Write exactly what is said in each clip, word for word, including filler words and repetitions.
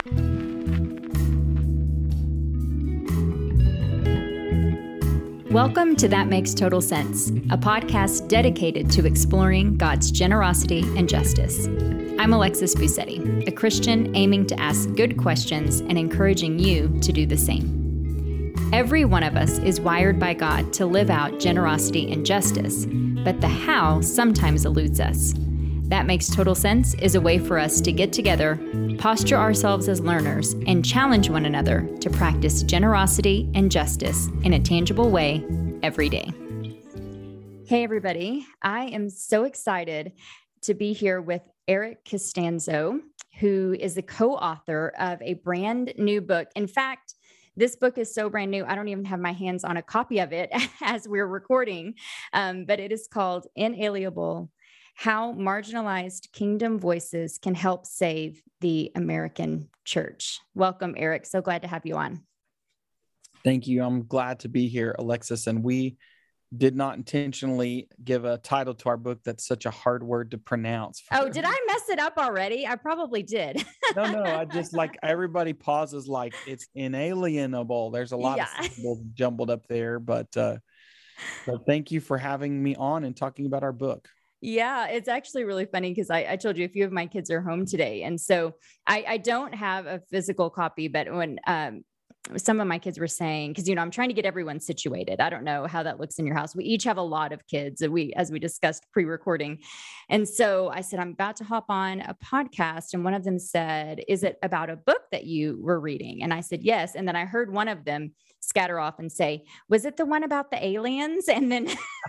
Welcome to That Makes Total Sense, a podcast dedicated to exploring God's generosity and justice. I'm Alexis Busetti, a Christian aiming to ask good questions and encouraging you to do the same. Every one of us is wired by God to live out generosity and justice, but the how sometimes eludes us. That Makes Total Sense is a way for us to get together, posture ourselves as learners, and challenge one another to practice generosity and justice in a tangible way every day. Hey, everybody. I am so excited to be here with Eric Costanzo, who is the co-author of a brand new book. In fact, this book is so brand new, I don't even have my hands on a copy of it as we're recording, um, but it is called Inalienable: How Marginalized Kingdom Voices Can Help Save the American Church. Welcome, Eric. So glad to have you on. Thank you. I'm glad to be here, Alexis. And we did not intentionally give a title to our book that's such a hard word to pronounce. Oh, did I mess it up already? I probably did. no, no. I just like everybody pauses like it's inalienable. There's a lot yeah. of symbols jumbled up there, but, uh, but thank you for having me on and talking about our book. Yeah, it's actually really funny because I, I told you a few of my kids are home today. And so I, I don't have a physical copy, but when um, some of my kids were saying, because, you know, I'm trying to get everyone situated. I don't know how that looks in your house. We each have a lot of kids, we, as we discussed pre-recording. And so I said, I'm about to hop on a podcast. And one of them said, is it about a book that you were reading? And I said, yes. And then I heard one of them scatter off and say, was it the one about the aliens? And then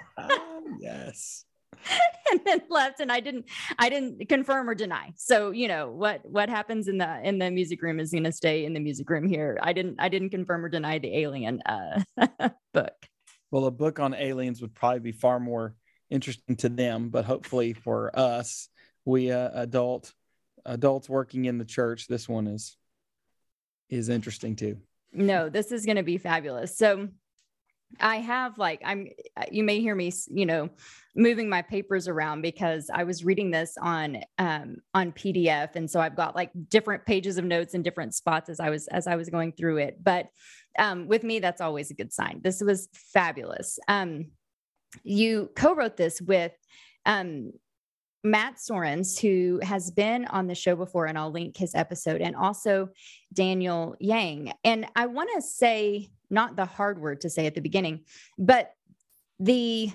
yes. and then left, and I didn't, I didn't confirm or deny. So, you know, what, what happens in the, in the music room is going to stay in the music room here. I didn't, I didn't confirm or deny the alien uh, book. Well, a book on aliens would probably be far more interesting to them, but hopefully for us, we uh, adult adults working in the church, this one is, is interesting too. No, this is going to be fabulous. So I have like, I'm, you may hear me, you know, moving my papers around because I was reading this on, um, on P D F. And so I've got like different pages of notes in different spots as I was, as I was going through it. But, um, with me, that's always a good sign. This was fabulous. Um, you co-wrote this with, um, Matt Sorens, who has been on the show before, and I'll link his episode, and also Daniel Yang. And I want to say, not the hard word to say at the beginning, but the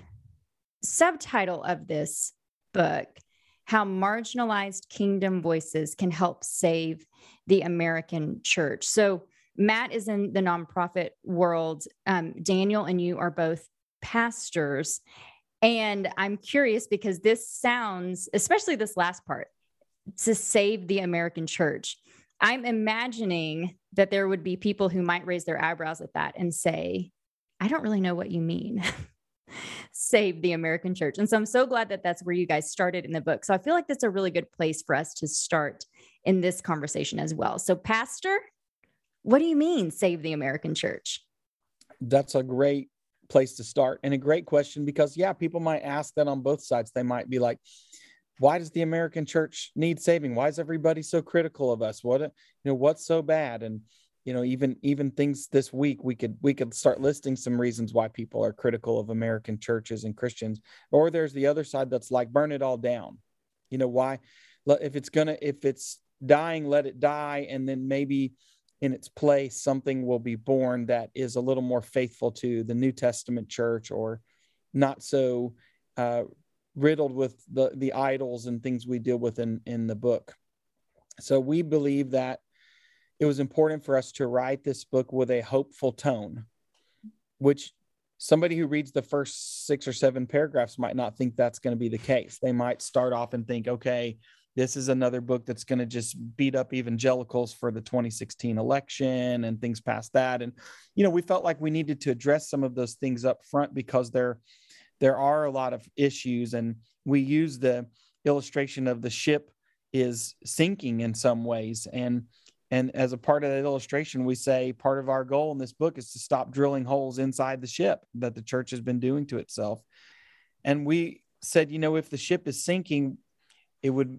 subtitle of this book, How Marginalized Kingdom Voices Can Help Save the American Church. So Matt is in the nonprofit world. Um, Daniel and you are both pastors. And I'm curious because this sounds, especially this last part, to save the American church. I'm imagining that there would be people who might raise their eyebrows at that and say, I don't really know what you mean. Save the American church. And so I'm so glad that that's where you guys started in the book. So I feel like that's a really good place for us to start in this conversation as well. So Pastor, what do you mean save the American church? That's a great place to start and a great question because yeah, people might ask that on both sides. They might be like, why does the American church need saving? Why is everybody so critical of us? What, you know, what's so bad? And, you know, even, even things this week, we could, we could start listing some reasons why people are critical of American churches and Christians. Or there's the other side that's like, burn it all down. You know, why, if it's gonna, if it's dying, let it die. And then maybe in its place, something will be born that is a little more faithful to the New Testament church, or not so uh, riddled with the, the idols and things we deal with in, in the book. So we believe that it was important for us to write this book with a hopeful tone, which somebody who reads the first six or seven paragraphs might not think that's going to be the case. They might start off and think, okay, this is another book that's going to just beat up evangelicals for the twenty sixteen election and things past that. And, you know, we felt like we needed to address some of those things up front because there, there are a lot of issues. And we use the illustration of the ship is sinking in some ways. And, and as a part of that illustration, we say part of our goal in this book is to stop drilling holes inside the ship that the church has been doing to itself. And we said, you know, if the ship is sinking, it would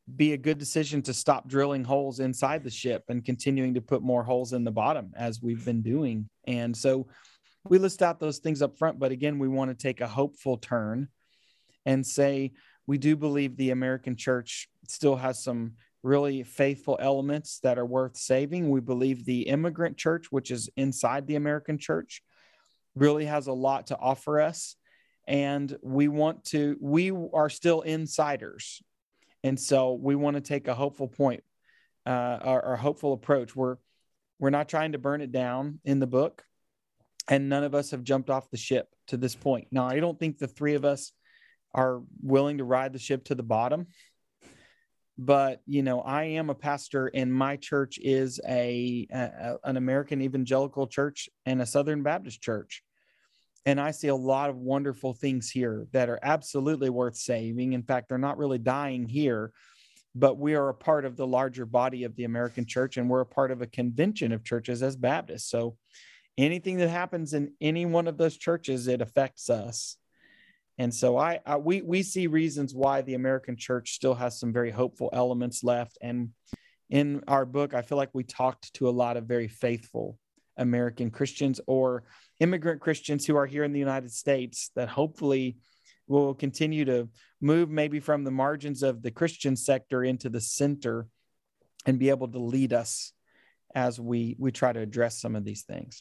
be a good decision to stop drilling holes inside the ship and continuing to put more holes in the bottom as we've been doing. And so we list out those things up front, but again, we want to take a hopeful turn and say, we do believe the American church still has some really faithful elements that are worth saving. We believe the immigrant church, which is inside the American church, really has a lot to offer us. And we want to, we are still insiders. And so we want to take a hopeful point, uh, or, or hopeful approach. We're, we're not trying to burn it down in the book, and none of us have jumped off the ship to this point. Now, I don't think the three of us are willing to ride the ship to the bottom, but, you know, I am a pastor, and my church is a, a an American evangelical church and a Southern Baptist church. And I see a lot of wonderful things here that are absolutely worth saving. In fact, they're not really dying here, but we are a part of the larger body of the American church, and we're a part of a convention of churches as Baptists. So anything that happens in any one of those churches, it affects us. And so I, I we we see reasons why the American church still has some very hopeful elements left. And in our book, I feel like we talked to a lot of very faithful American Christians or immigrant Christians who are here in the United States that hopefully will continue to move maybe from the margins of the Christian sector into the center and be able to lead us as we we try to address some of these things.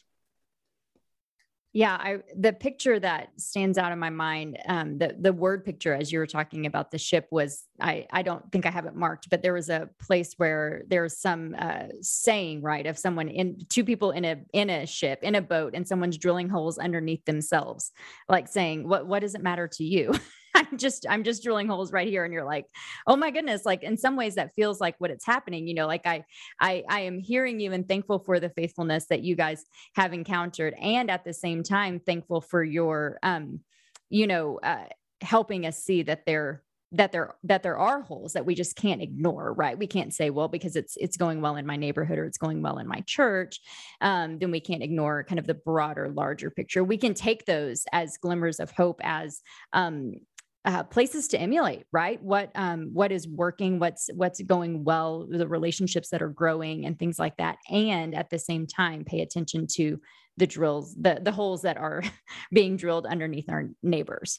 Yeah, I, the picture that stands out in my mind, um, the the word picture as you were talking about the ship was, I, I don't think I have it marked, but there was a place where there's some uh, saying, right, of someone in two people in a in a ship, in a boat, and someone's drilling holes underneath themselves, like saying, what what does it matter to you? I'm just, I'm just drilling holes right here. And you're like, oh my goodness. Like in some ways that feels like what it's happening, you know, like I, I, I am hearing you and thankful for the faithfulness that you guys have encountered. And at the same time, thankful for your, um, you know, uh, helping us see that there, that there, that there are holes that we just can't ignore, right? We can't say, well, because it's, it's going well in my neighborhood or it's going well in my church. Um, then we can't ignore kind of the broader, larger picture. We can take those as glimmers of hope, as, um, Uh, places to emulate, right? What um, what is working, what's what's going well, the relationships that are growing, and things like that. And at the same time, pay attention to the drills, the the holes that are being drilled underneath our neighbors.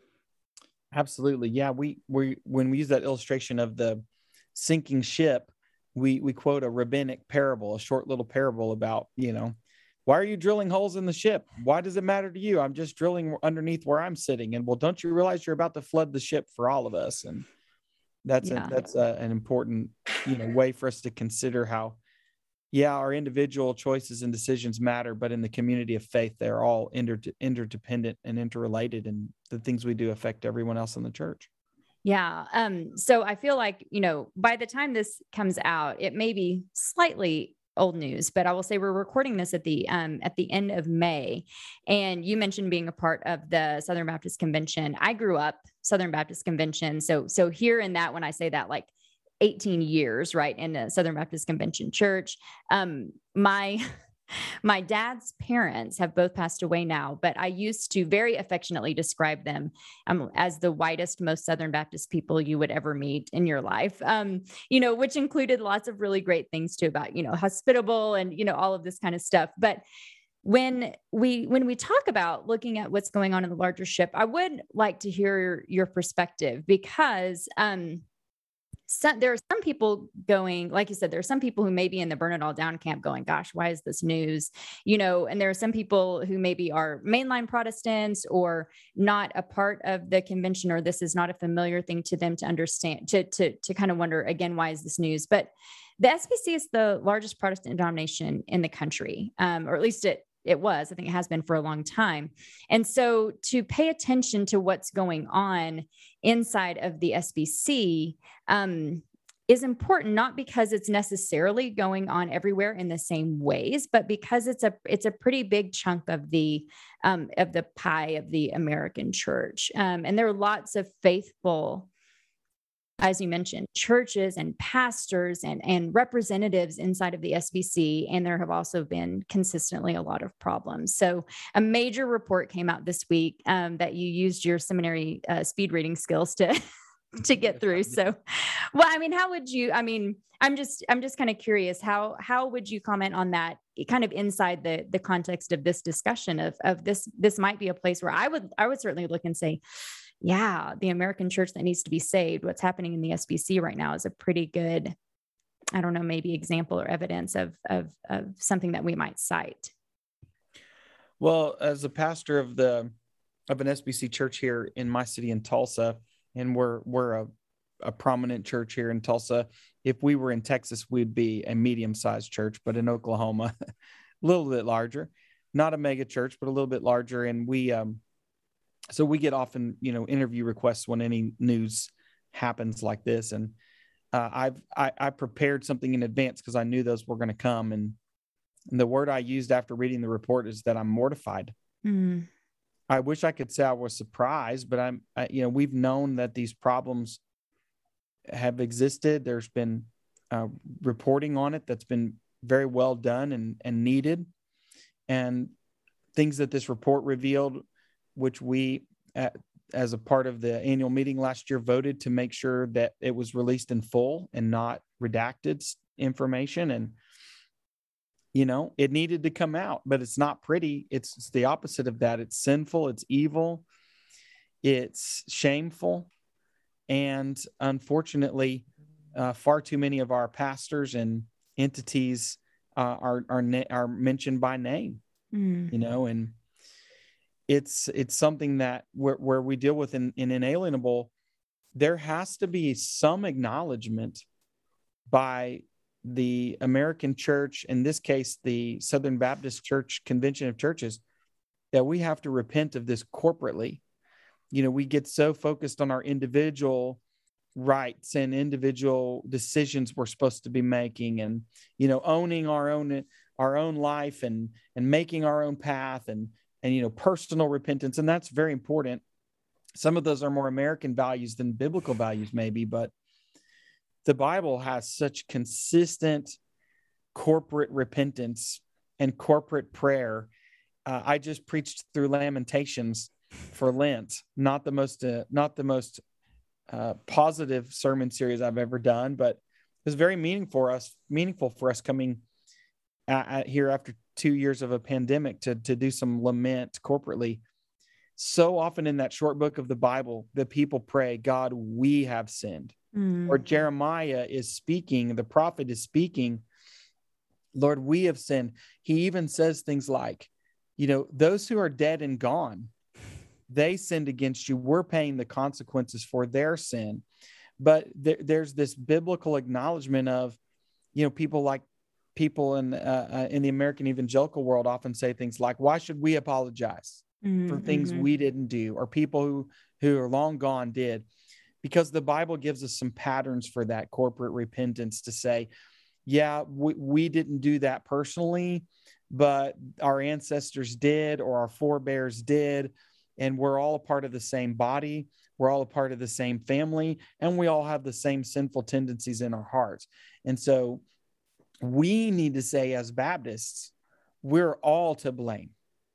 Absolutely, yeah. We we when we use that illustration of the sinking ship, we we quote a rabbinic parable, a short little parable about, you know, why are you drilling holes in the ship? Why does it matter to you? I'm just drilling underneath where I'm sitting. And well, don't you realize you're about to flood the ship for all of us? And that's Yeah. a, that's a, an important, you know, way for us to consider how, yeah, our individual choices and decisions matter, but in the community of faith, they're all inter- interdependent and interrelated, and the things we do affect everyone else in the church. Yeah. Um, so I feel like, you know, by the time this comes out, it may be slightly old news, but I will say we're recording this at the um, at the end of May. And you mentioned being a part of the Southern Baptist Convention. I grew up Southern Baptist Convention. So so here in that, when I say that, like eighteen years, right, in the Southern Baptist Convention church, um, my my dad's parents have both passed away now, but I used to very affectionately describe them um, as the whitest, most Southern Baptist people you would ever meet in your life, um, you know, which included lots of really great things too about, you know, hospitable and, you know, all of this kind of stuff. But when we when we talk about looking at what's going on in the larger ship, I would like to hear your perspective, because um, Some, there are some people going, like you said, there are some people who may be in the burn it all down camp going, gosh, why is this news? You know, and there are some people who maybe are mainline Protestants or not a part of the convention, or this is not a familiar thing to them to understand, to, to, to kind of wonder, again, why is this news? But the S B C is the largest Protestant denomination in the country, um, or at least it It was, I think it has been for a long time. And so to pay attention to what's going on inside of the S B C um, is important, not because it's necessarily going on everywhere in the same ways, but because it's a, it's a pretty big chunk of the, um, of the pie of the American church. Um, and there are lots of faithful, as you mentioned, churches and pastors and, and representatives inside of the S B C. And there have also been consistently a lot of problems. So a major report came out this week um, that you used your seminary uh, speed reading skills to to get through. So, well, I mean, how would you, I mean, I'm just, I'm just kind of curious, how, how would you comment on that kind of inside the, the context of this discussion of, of this, this might be a place where I would, I would certainly look and say, yeah, the American church that needs to be saved, what's happening in the S B C right now is a pretty good, I don't know, maybe example or evidence of, of, of something that we might cite. Well, as a pastor of the, of an S B C church here in my city in Tulsa, and we're, we're a, a prominent church here in Tulsa. If we were in Texas, we'd be a medium-sized church, but in Oklahoma, a little bit larger, not a mega church, but a little bit larger. And we, um, so we get often, you know, interview requests when any news happens like this. And uh, I've, I, I prepared something in advance because I knew those were going to come. And, and the word I used after reading the report is that I'm mortified. Mm. I wish I could say I was surprised, but I'm, I, you know, we've known that these problems have existed. There's been uh, reporting on it that's been very well done and, and needed. And things that this report revealed, which we, uh, as a part of the annual meeting last year, voted to make sure that it was released in full and not redacted information. And, you know, it needed to come out, but it's not pretty. It's, it's the opposite of that. It's sinful. It's evil. It's shameful. And unfortunately, uh, far too many of our pastors and entities uh, are are are mentioned by name, mm. you know, and it's it's something that where, where we deal with in, in inalienable. There has to be some acknowledgement by the American church, in this case, the Southern Baptist Church Convention of Churches, that we have to repent of this corporately. You know, we get so focused on our individual rights and individual decisions we're supposed to be making, and, you know, owning our own, our own life and, and making our own path and, and, you know, personal repentance. And that's very important. Some of those are more American values than biblical values, maybe, but the Bible has such consistent corporate repentance and corporate prayer. Uh, I just preached through Lamentations for Lent, not the most, uh, not the most uh, positive sermon series I've ever done, but it was very meaningful for us, meaningful for us coming at, at here after two years of a pandemic to, to do some lament corporately. So often in that short book of the Bible, the people pray, God, we have sinned. Mm. Or Jeremiah is speaking, the prophet is speaking, Lord, we have sinned. He even says things like, you know, those who are dead and gone, they sinned against you. We're paying the consequences for their sin. But there, there's this biblical acknowledgement of, you know, people like people in, uh, uh, in the American evangelical world often say things like, why should we apologize mm-hmm. for things we didn't do, or people who, who are long gone did? Because the Bible gives us some patterns for that corporate repentance to say, yeah, we, we didn't do that personally, but our ancestors did, or our forebears did. And we're all a part of the same body. We're all a part of the same family, and we all have the same sinful tendencies in our hearts. And so we need to say, as Baptists, we're all to blame.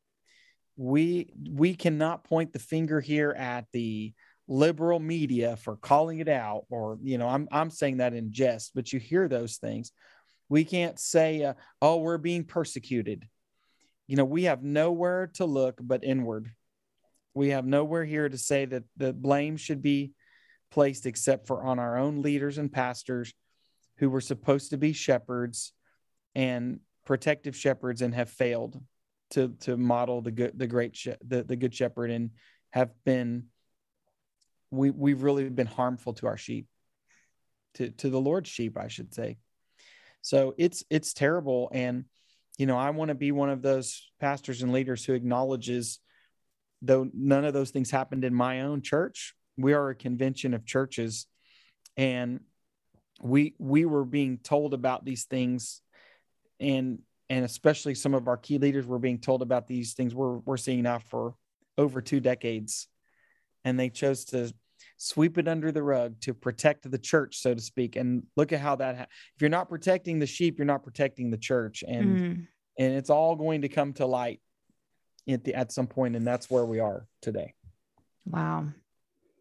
We, we cannot point the finger here at the liberal media for calling it out, or, you know, I'm, I'm saying that in jest, but you hear those things. We can't say, uh, oh, we're being persecuted. You know, we have nowhere to look but inward. We have nowhere here to say that the blame should be placed except for on our own leaders and pastors who were supposed to be shepherds and protective shepherds and have failed to, to model the good, the great, she- the, the good shepherd, and have been, we, we've really been harmful to our sheep, to, to the Lord's sheep, I should say. So it's, it's terrible. And, you know, I want to be one of those pastors and leaders who acknowledges, though none of those things happened in my own church, we are a convention of churches, and we we were being told about these things, and and especially some of our key leaders were being told about these things we're we're seeing now for over two decades, and they chose to sweep it under the rug to protect the church, so to speak. And look at how that ha- if you're not protecting the sheep, you're not protecting the church, and mm. and it's all going to come to light at the at some point, and that's where we are today. Wow.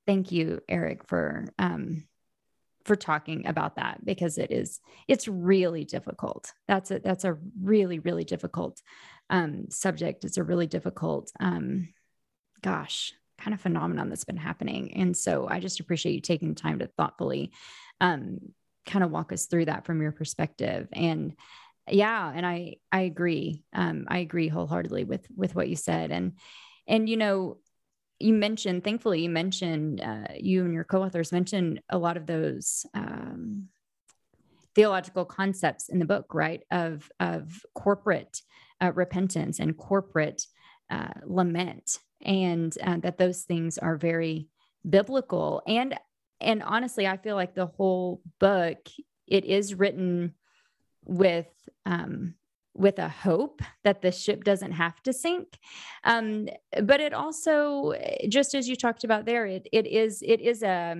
thank you, Eric, for, um, for talking about that, because it is, it's really difficult. That's a, that's a really, really difficult, um, subject. It's a really difficult, um, gosh, kind of phenomenon that's been happening. And so I just appreciate you taking time to thoughtfully, um, kind of walk us through that from your perspective. And yeah, and I, I agree. Um, I agree wholeheartedly with, with what you said. And, and, you know, you mentioned, thankfully you mentioned, uh, you and your co-authors mentioned a lot of those, um, theological concepts in the book, right? Of, of corporate, uh, repentance and corporate, uh, lament, and, uh, that those things are very biblical. And, and honestly, I feel like the whole book, it is written with, um, with a hope that the ship doesn't have to sink. Um, but it also, just as you talked about there, it, it is, it is a,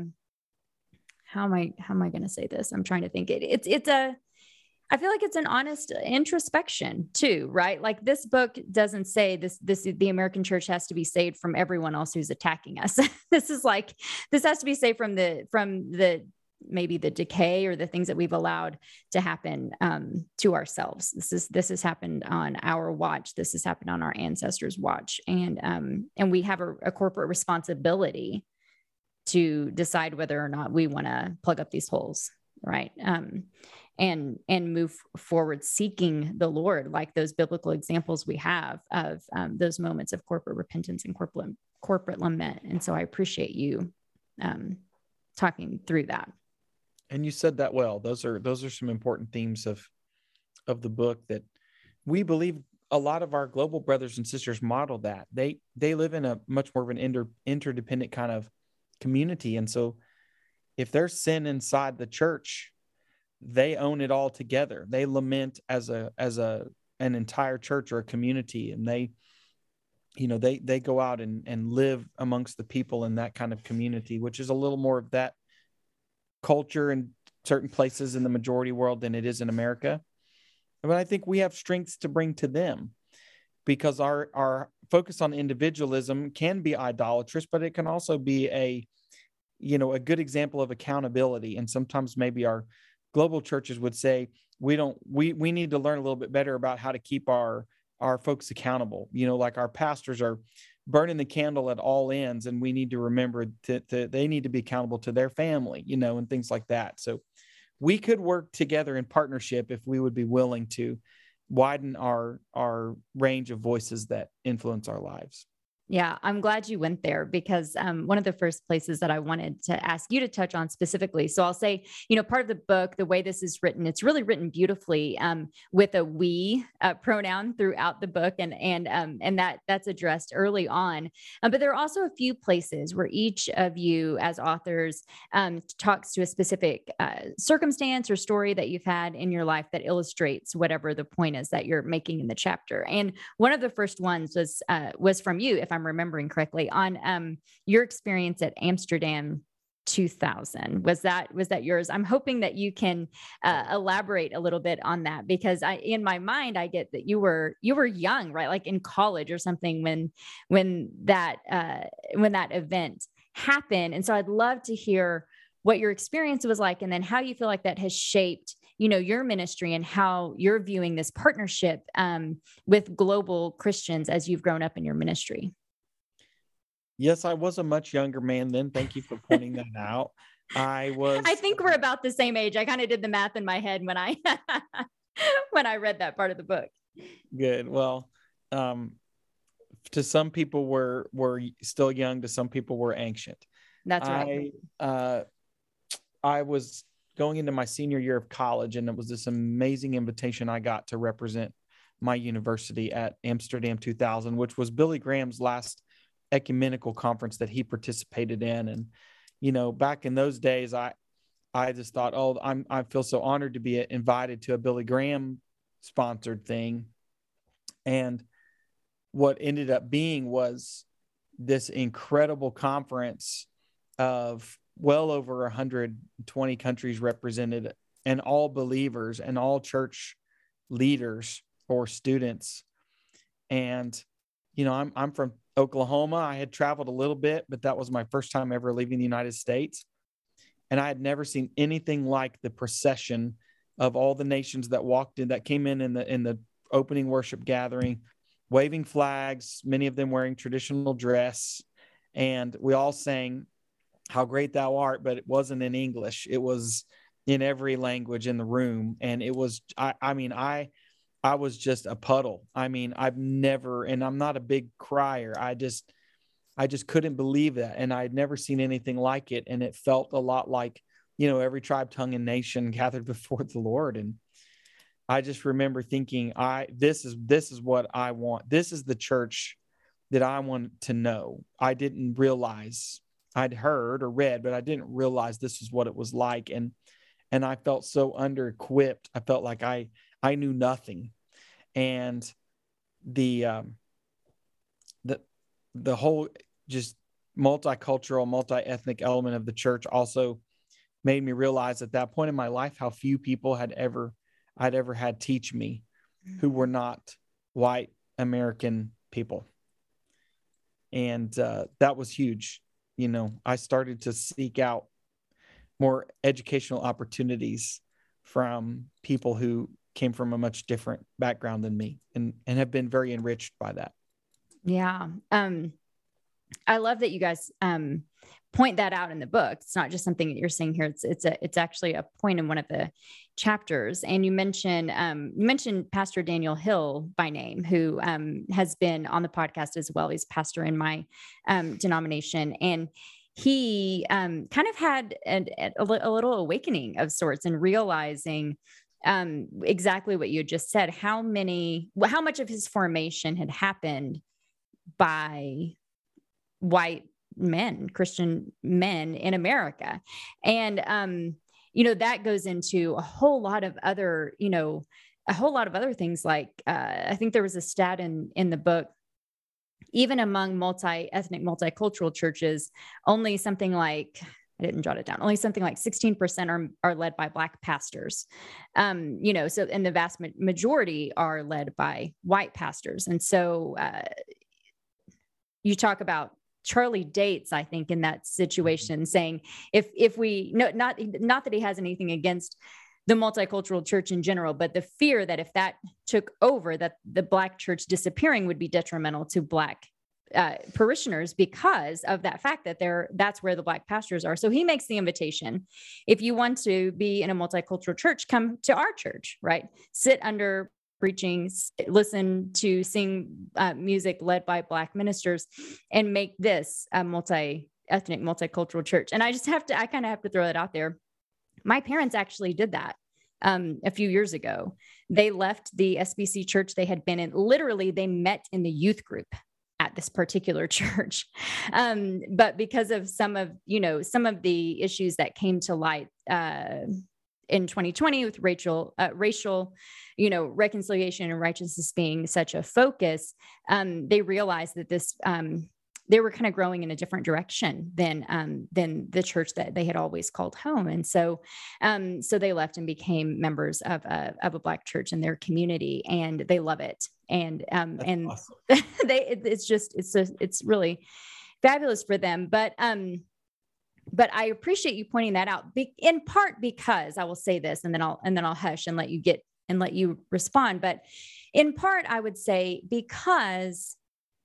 how am I, how am I going to say this? I'm trying to think it, it's, it's a, I feel like it's an honest introspection too, right? Like this book doesn't say this, this, the American church has to be saved from everyone else who's attacking us. This is like, this has to be saved from the, from the, maybe the decay or the things that we've allowed to happen, um, to ourselves. This is, this has happened on our watch. This has happened on our ancestors' watch. And, um, and we have a, a corporate responsibility to decide whether or not we want to plug up these holes. Right. Um, and, and move forward, seeking the Lord, like those biblical examples we have of, um, those moments of corporate repentance and corporate, corporate lament. And so I appreciate you, um, talking through that. And you said that well. Those are those are some important themes of of the book that we believe a lot of our global brothers and sisters model that. They they live in a much more of an inter, interdependent kind of community. And so if there's sin inside the church, they own it all together. They lament as a as a an entire church or a community. And they, you know, they they go out and, and live amongst the people in that kind of community, which is a little more of that culture in certain places in the majority world than it is in America. But I think we have strengths to bring to them, because our, our focus on individualism can be idolatrous, but it can also be a, you know, a good example of accountability. And sometimes maybe our global churches would say, we don't, we, we need to learn a little bit better about how to keep our, our folks accountable. You know, like our pastors are burning the candle at all ends, and we need to remember that to, they need to be accountable to their family, you know, and things like that. So we could work together in partnership if we would be willing to widen our, our range of voices that influence our lives. Yeah, I'm glad you went there, because um, one of the first places that I wanted to ask you to touch on specifically. So I'll say, you know, part of the book, the way this is written, it's really written beautifully um, with a we uh, pronoun throughout the book, and and um, and that that's addressed early on. Um, but there are also a few places where each of you, as authors, um, talks to a specific uh, circumstance or story that you've had in your life that illustrates whatever the point is that you're making in the chapter. And one of the first ones was uh, was from you, if I'm remembering correctly, on um, your experience at Amsterdam two thousand. Was that, was that yours? I'm hoping that you can uh, elaborate a little bit on that, because I, in my mind, I get that you were, you were young, right? Like in college or something when, when that, uh, when that event happened. And so I'd love to hear what your experience was like, and then how you feel like that has shaped, you know, your ministry and how you're viewing this partnership um, with global Christians as you've grown up in your ministry. Yes, I was a much younger man then. Thank you for pointing that out. I was. I think we're about the same age. I kind of did the math in my head when I when I read that part of the book. Good. Well, um, to some people we're we're still young. To some people we're ancient. That's right. I uh, I was going into my senior year of college, and it was this amazing invitation I got to represent my university at Amsterdam two thousand, which was Billy Graham's last ecumenical conference that he participated in. And, you know, back in those days, I, I just thought, oh, I'm, I feel so honored to be invited to a Billy Graham sponsored thing. And what ended up being was this incredible conference of well over one hundred twenty countries represented, and all believers and all church leaders or students. And, you know, I'm, I'm from Oklahoma. I had traveled a little bit, but that was my first time ever leaving the United States. And I had never seen anything like the procession of all the nations that walked in, that came in in the in the opening worship gathering, waving flags, many of them wearing traditional dress. And we all sang "How Great Thou Art," but it wasn't in English. It was in every language in the room. And it was, I, I mean, I, I was just a puddle. I mean, I've never, and I'm not a big crier. I just, I just couldn't believe that. And I had never seen anything like it. And it felt a lot like, you know, every tribe, tongue, and nation gathered before the Lord. And I just remember thinking, I, this is, this is what I want. This is the church that I want to know. I didn't realize, I'd heard or read, but I didn't realize this is what it was like. And, and I felt so under-equipped. I felt like I, I knew nothing. And the, um, the, the whole just multicultural, multi-ethnic element of the church also made me realize at that point in my life how few people had ever, I'd ever had teach me who were not white American people. And uh, that was huge. You know, I started to seek out more educational opportunities from people who came from a much different background than me, and, and have been very enriched by that. Yeah. Um, I love that you guys um, point that out in the book. It's not just something that you're saying here. It's, it's a, it's actually a point in one of the chapters. And you mentioned, um, you mentioned Pastor Daniel Hill by name, who um, has been on the podcast as well. He's pastor in my um, denomination. And he um, kind of had a, a, a little awakening of sorts, and realizing um, exactly what you had just said, how many, how much of his formation had happened by white men, Christian men in America. And, um, you know, that goes into a whole lot of other, you know, a whole lot of other things. Like, uh, I think there was a stat in, in the book, even among multi-ethnic, multicultural churches, only something like, I didn't jot it down, only something like sixteen percent are, are led by Black pastors. Um, you know, so, and the vast majority are led by white pastors. And so, uh, you talk about Charlie Dates, I think, in that situation, saying if if we no not not that he has anything against the multicultural church in general, but the fear that if that took over, that the Black church disappearing would be detrimental to Black uh, parishioners because of that fact that they're that's where the Black pastors are. So he makes the invitation: if you want to be in a multicultural church, come to our church, right? Sit under preaching, listen to sing uh, music led by Black ministers, and make this a multi-ethnic, multicultural church. And I just have to, I kind of have to throw that out there. My parents actually did that um, a few years ago. They left the S B C church they had been in. Literally, they met in the youth group at this particular church. Um, but because of some of, you know, some of the issues that came to light uh, in twenty twenty with Rachel, uh, racial, you know, reconciliation and righteousness being such a focus, um, they realized that this, um, they were kind of growing in a different direction than, um, than the church that they had always called home. And so, um, so they left and became members of a, of a Black church in their community, and they love it. And, um, That's and awesome. they, it, it's just, it's, a, it's really fabulous for them. But, um, but I appreciate you pointing that out, be, in part because I will say this, and then I'll, and then I'll hush and let you get, and let you respond. But in part, I would say, because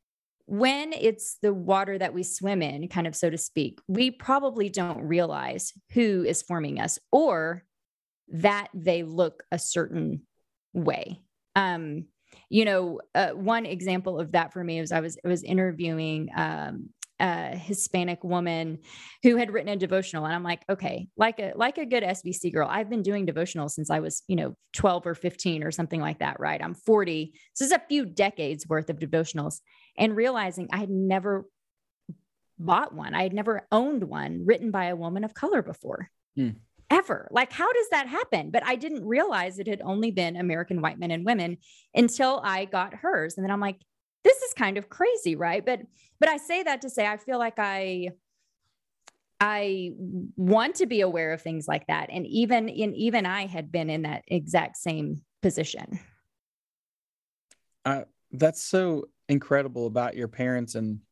when it's the water that we swim in, kind of, so to speak, we probably don't realize who is forming us, or that they look a certain way. Um, you know, uh, one example of that for me was I was, I was interviewing um, a Hispanic woman who had written a devotional. And I'm like, okay, like a, like a good S B C girl, I've been doing devotionals since I was, you know, twelve or fifteen or something like that. Right. I'm forty. So it's a few decades worth of devotionals, and realizing I had never bought one. I had never owned one written by a woman of color before. Hmm. Ever. Like, how does that happen? But I didn't realize it had only been American white men and women until I got hers. And then I'm like, this is kind of crazy, right? But, but I say that to say, I feel like I, I want to be aware of things like that. And even in, even I had been in that exact same position. Uh, that's so incredible about your parents. And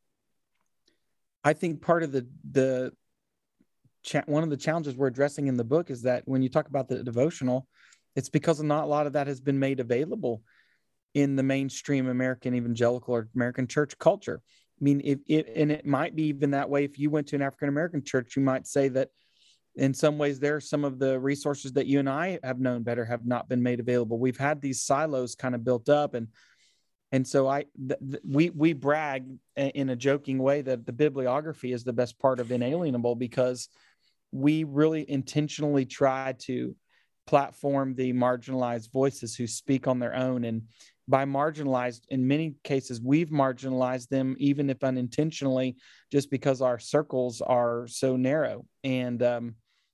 I think part of the, the, cha- one of the challenges we're addressing in the book is that when you talk about the devotional, it's because not a lot of that has been made available in the mainstream American evangelical or American church culture. I mean, if it, and it might be even that way. If you went to an African-American church, you might say that in some ways there are some of the resources that you and I have known better have not been made available. We've had these silos kind of built up. And, and so I, th- th- we, we brag in a joking way that the bibliography is the best part of Inalienable, because we really intentionally try to platform the marginalized voices who speak on their own. And by marginalized, in many cases, we've marginalized them, even if unintentionally, just because our circles are so narrow. And um,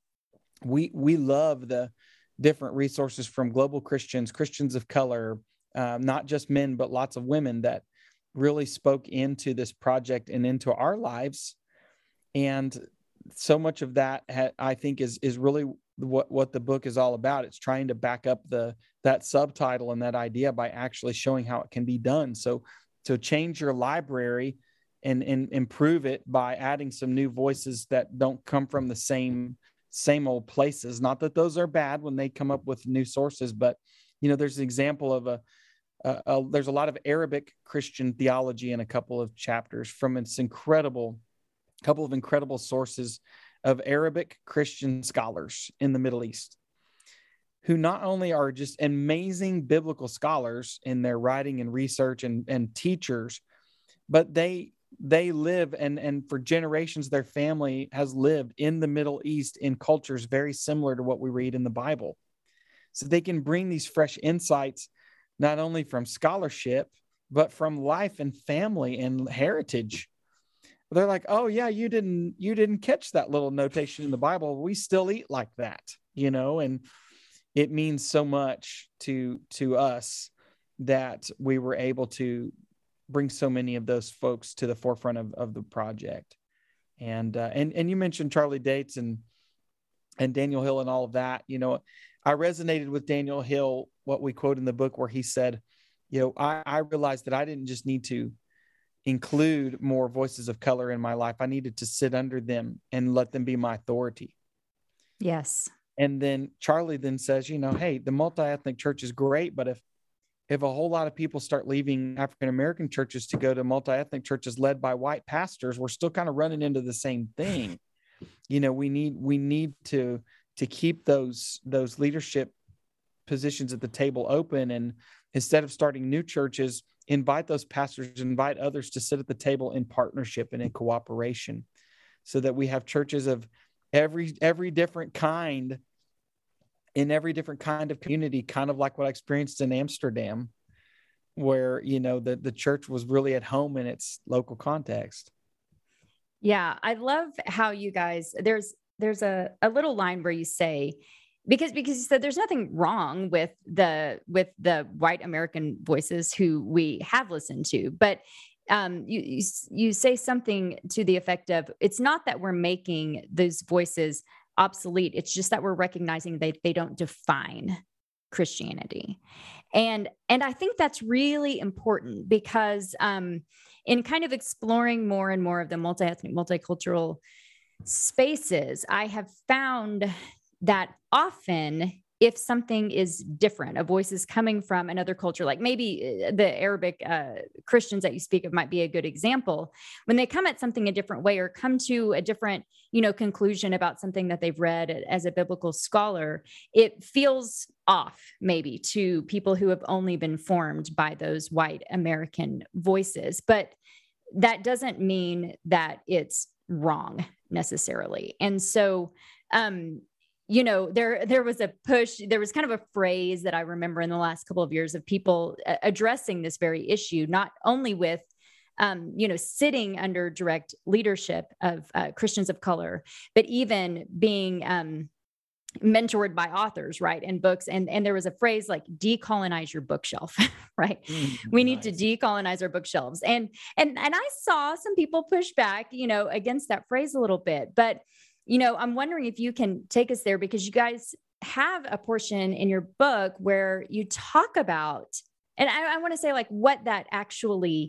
we we love the different resources from global Christians, Christians of color, uh, not just men, but lots of women that really spoke into this project and into our lives. And so much of that, ha- I think, is is really what what the book is all about. It's trying to back up the that subtitle and that idea by actually showing how it can be done. So to change your library and, and improve it by adding some new voices that don't come from the same same old places. Not that those are bad when they come up with new sources, but you know, there's an example of a, a, a there's a lot of Arabic Christian theology in a couple of chapters from its incredible couple of incredible sources of Arabic Christian scholars in the Middle East, who not only are just amazing biblical scholars in their writing and research and, and teachers, but they they live and, and for generations, their family has lived in the Middle East in cultures very similar to what we read in the Bible. So they can bring these fresh insights, not only from scholarship, but from life and family and heritage. They're like, oh yeah, you didn't, you didn't catch that little notation in the Bible. We still eat like that, you know, and it means so much to, to us that we were able to bring so many of those folks to the forefront of, of the project. And, uh, and, and you mentioned Charlie Dates and, and Daniel Hill and all of that. You know, I resonated with Daniel Hill, what we quote in the book, where he said, you know, I, I realized that I didn't just need to include more voices of color in my life. I needed to sit under them and let them be my authority. Yes. And then Charlie then says, you know, hey, the multi-ethnic church is great, but if if a whole lot of people start leaving African-American churches to go to multi-ethnic churches led by white pastors, we're still kind of running into the same thing. You know, we need we need to to keep those those leadership positions at the table open, and instead of starting new churches, invite those pastors, invite others to sit at the table in partnership and in cooperation, so that we have churches of every every different kind in every different kind of community, kind of like what I experienced in Amsterdam, where, you know, the, the church was really at home in its local context. Yeah. I love how you guys, there's, there's a, a little line where you say, because, because you said there's nothing wrong with the, with the white American voices who we have listened to, but um, you, you, you say something to the effect of, it's not that we're making those voices obsolete. It's just that we're recognizing that they don't define Christianity. And, and I think that's really important, because um, in kind of exploring more and more of the multi-ethnic, multicultural spaces, I have found that often if something is different, a voice is coming from another culture, like maybe the Arabic uh, Christians that you speak of might be a good example. When they come at something a different way, or come to a different, you know, conclusion about something that they've read as a biblical scholar, it feels off maybe to people who have only been formed by those white American voices. But that doesn't mean that it's wrong necessarily. And so, um, you know, there, there was a push, there was kind of a phrase that I remember in the last couple of years of people addressing this very issue, not only with, um, you know, sitting under direct leadership of uh, Christians of color, but even being um, mentored by authors, right, and books. And, and there was a phrase like decolonize your bookshelf, right? Mm, we need nice. to decolonize our bookshelves. And, and, and I saw some people push back, you know, against that phrase a little bit, but you know, I'm wondering if you can take us there, because you guys have a portion in your book where you talk about, and I, I want to say like what that actually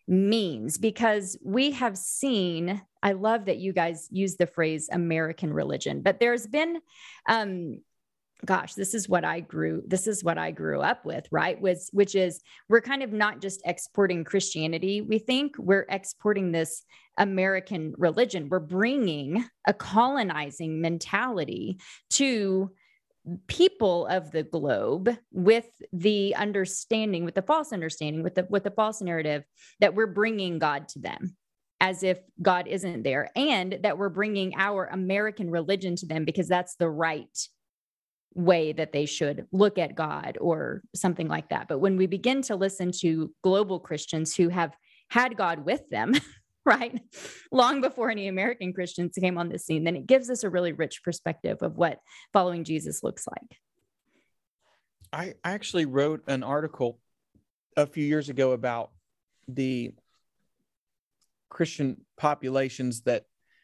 means, because we have seen, I love that you guys use the phrase American religion, but there's been, um, gosh, this is what I grew, this is what I grew up with, right? Was, which is, we're kind of not just exporting Christianity. We think we're exporting this American religion. We're bringing a colonizing mentality to people of the globe with the understanding, with the false understanding, with the, with the false narrative that we're bringing God to them, as if God isn't there, and that we're bringing our American religion to them because that's the right way that they should look at God or something like that. But when we begin to listen to global Christians who have had God with them, right, long before any American Christians came on the scene, then it gives us a really rich perspective of what following Jesus looks like. I actually wrote an article a few years ago about the Christian populations that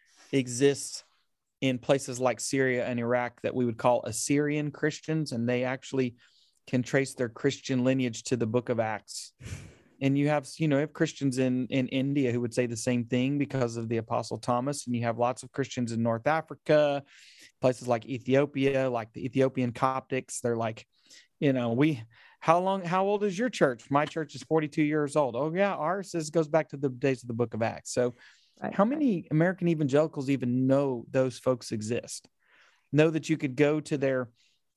exist in places like Syria and Iraq that we would call Assyrian Christians, and they actually can trace their Christian lineage to the book of Acts. And you have, you know, you have Christians in, in India who would say the same thing because of the Apostle Thomas. And you have lots of Christians in North Africa, places like Ethiopia, like the Ethiopian Coptics. They're like, you know, we, how long, how old is your church? My church is forty-two years old. Oh yeah. Ours is, goes back to the days of the book of Acts. So right. How many American evangelicals even know those folks exist? Know that you could go to their,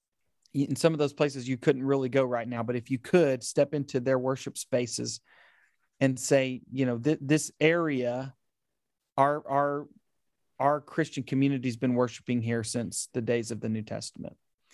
in some of those places you couldn't really go right now, but if you could step into their worship spaces and say, you know, th- this area, our, our, our Christian community's been worshiping here since the days of the New Testament.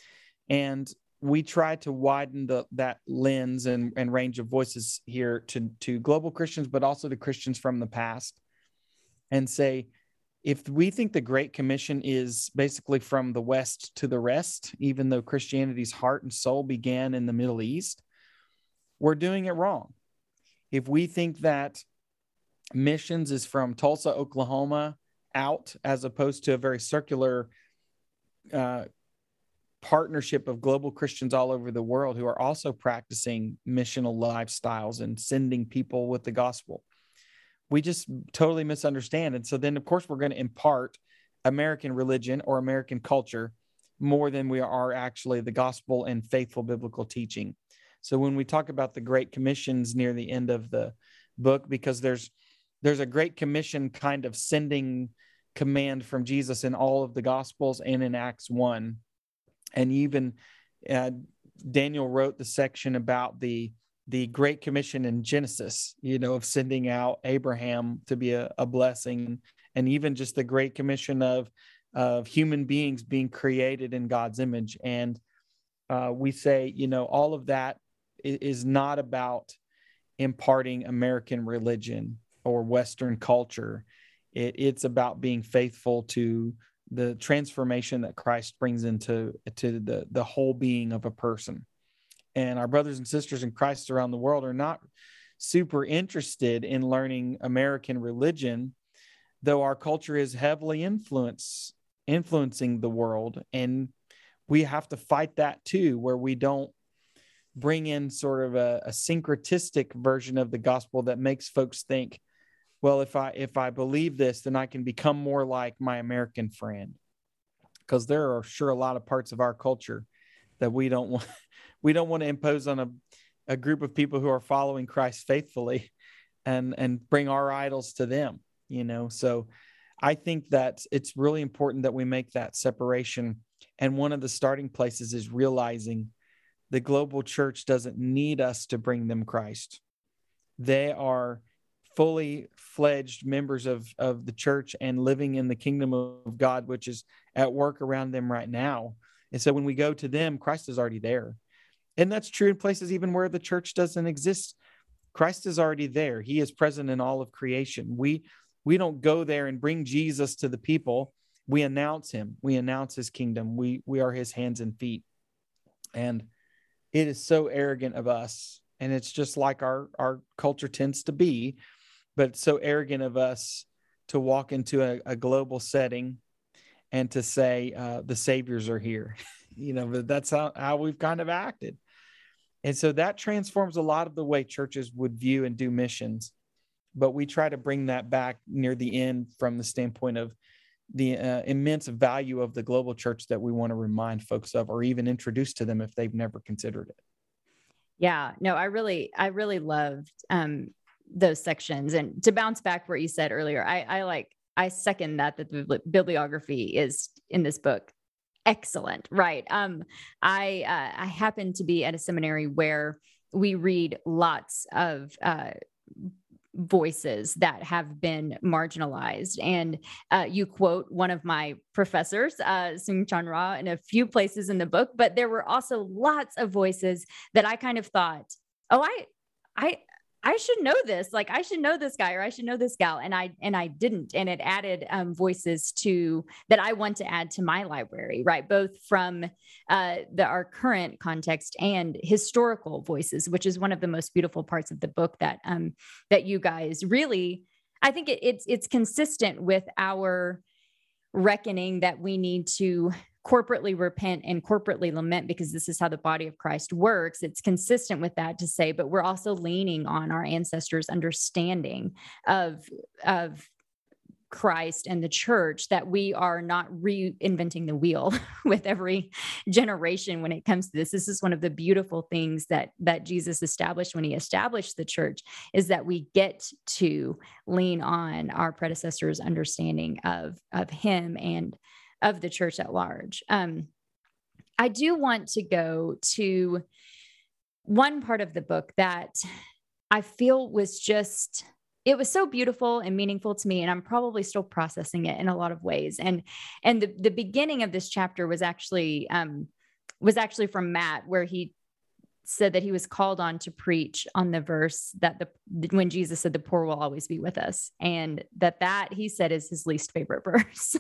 And we try to widen the, that lens and, and range of voices here to, to global Christians, but also to Christians from the past, and say, if we think the Great Commission is basically from the West to the rest, even though Christianity's heart and soul began in the Middle East, we're doing it wrong. If we think that missions is from Tulsa, Oklahoma out, as opposed to a very circular uh, partnership of global Christians all over the world who are also practicing missional lifestyles and sending people with the gospel, we just totally misunderstand. And so then, of course, we're going to impart American religion or American culture more than we are actually the gospel and faithful biblical teaching. So when we talk about the Great Commissions near the end of the book, because there's there's a Great Commission kind of sending command from Jesus in all of the Gospels and in Acts one. And even uh, Daniel wrote the section about the the Great Commission in Genesis, you know, of sending out Abraham to be a, a blessing, and even just the Great Commission of, of human beings being created in God's image. And uh, we say, you know, all of that is, is not about imparting American religion or Western culture. It, it's about being faithful to the transformation that Christ brings into to the, the whole being of a person. And our brothers and sisters in Christ around the world are not super interested in learning American religion, though our culture is heavily influence, influencing the world. And we have to fight that too, where we don't bring in sort of a, a syncretistic version of the gospel that makes folks think, well, if I if I believe this, then I can become more like my American friend. Because there are sure a lot of parts of our culture that we don't want we don't want to impose on a, a group of people who are following Christ faithfully and, and bring our idols to them, you know? So I think that it's really important that we make that separation. And one of the starting places is realizing the global church doesn't need us to bring them Christ. They are fully fledged members of, of the church and living in the kingdom of God, which is at work around them right now. And so when we go to them, Christ is already there. And that's true in places even where the church doesn't exist. Christ is already there. He is present in all of creation. We, we don't go there and bring Jesus to the people. We announce him. We announce his kingdom. We, we are his hands and feet. And it is so arrogant of us. And it's just like our, our culture tends to be, but it's so arrogant of us to walk into a, a global setting and to say uh, the saviors are here. You know, but that's how, how we've kind of acted. And so that transforms a lot of the way churches would view and do missions. but we try to bring that back near the end from the standpoint of the uh, immense value of the global church that we want to remind folks of, or even introduce to them if they've never considered it. Yeah, no, I really, I really loved um, those sections. And to bounce back what you said earlier, I, I like, I second that, that the bibliography is in this book excellent, right? Um, I, uh, I happen to be at a seminary where we read lots of uh, voices that have been marginalized. And uh, you quote one of my professors, uh, Sung Chan Ra, in a few places in the book, but there were also lots of voices that I kind of thought, oh, I, I, I should know this. Like, I should know this guy, or I should know this gal. And I, and I didn't. And it added um, voices to that I want to add to my library, right? Both from uh, the, our current context and historical voices, which is one of the most beautiful parts of the book that, um, that you guys really, I think it, it's, it's consistent with our reckoning that we need to corporately repent and corporately lament, because this is how the body of Christ works. It's consistent with that to say, but we're also leaning on our ancestors' understanding of, of Christ and the church, that we are not reinventing the wheel with every generation when it comes to this. This is one of the beautiful things that, that Jesus established when he established the church, is that we get to lean on our predecessors' understanding of, of him and of the church at large. Um, I do want to go to one part of the book that I feel was just, it was so beautiful and meaningful to me, and I'm probably still processing it in a lot of ways. And, and the, the beginning of this chapter was actually, um, was actually from Matt, where he said that he was called on to preach on the verse that the, when Jesus said, the poor will always be with us. And that, that he said is his least favorite verse.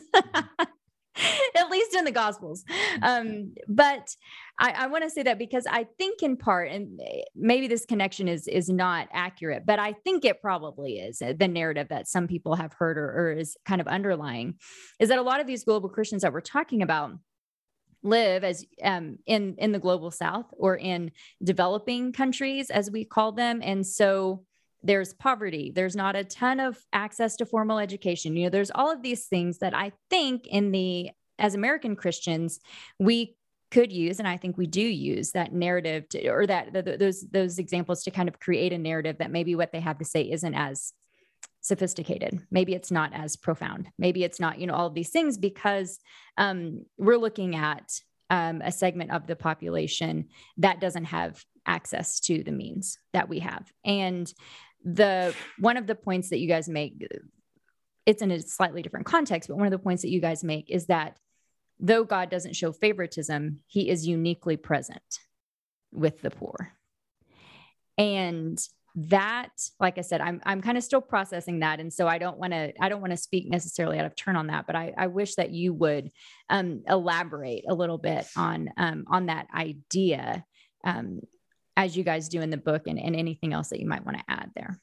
At least in the Gospels. Um, but I, I want to say that because I think in part, and maybe this connection is, is not accurate, but I think it probably is, the narrative that some people have heard, or, or is kind of underlying, is that a lot of these global Christians that we're talking about live as um, in, in the global South, or in developing countries, as we call them. And so there's poverty. There's not a ton of access to formal education. You know, there's all of these things that I think in the, as American Christians, we could use, and I think we do use that narrative to, or that th- those, those examples to kind of create a narrative that maybe what they have to say isn't as sophisticated. Maybe it's not as profound. Maybe it's not, you know, all of these things, because um, we're looking at um, a segment of the population that doesn't have access to the means that we have. And the, one of the points that you guys make, it's in a slightly different context, but one of the points that you guys make is that though God doesn't show favoritism, he is uniquely present with the poor. And that, like I said, I'm, I'm kind of still processing that. And so I don't want to, I don't want to speak necessarily out of turn on that, but I, I wish that you would um, elaborate a little bit on, um, on that idea um, as you guys do in the book, and, and anything else that you might want to add there.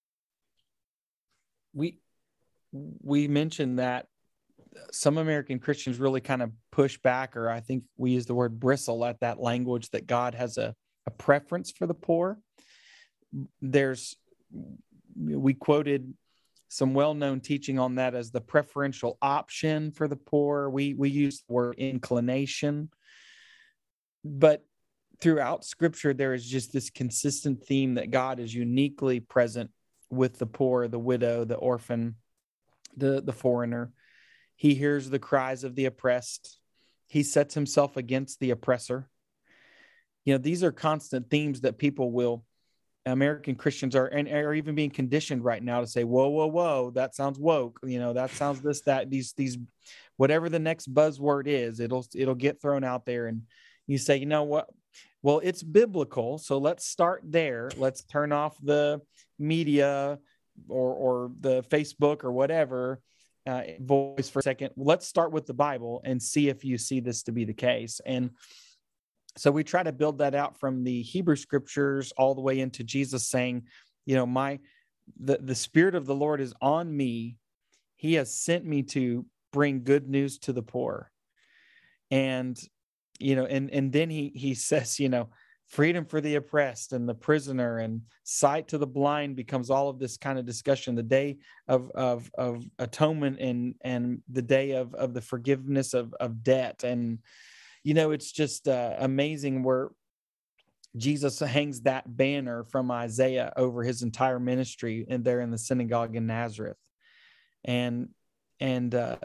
We, we mentioned that some American Christians really kind of push back, or I think we use the word bristle at that language, that God has a, a preference for the poor. There's, we quoted some well-known teaching on that as the preferential option for the poor. We, we use the word inclination, but throughout Scripture, there is just this consistent theme that God is uniquely present with the poor, the widow, the orphan, the, the foreigner. He hears the cries of the oppressed. He sets himself against the oppressor. You know, these are constant themes that people will, American Christians are, and are even being conditioned right now to say, whoa, whoa, whoa, that sounds woke. You know, that sounds this, that, these, these, whatever the next buzzword is, it'll, it'll get thrown out there. And you say, you know what? Well, it's biblical. So let's start there. Let's turn off the media or, or the Facebook or whatever uh, voice for a second. Let's start with the Bible and see if you see this to be the case. And so we try to build that out from the Hebrew Scriptures all the way into Jesus saying, you know, my, the, the Spirit of the Lord is on me. He has sent me to bring good news to the poor. And, you know, and, and then he, he says, you know, freedom for the oppressed and the prisoner, and sight to the blind becomes all of this kind of discussion. The day of of of atonement, and and the day of of the forgiveness of of debt. And you know, it's just uh, amazing where Jesus hangs that banner from Isaiah over his entire ministry, and there in the synagogue in Nazareth. And and uh,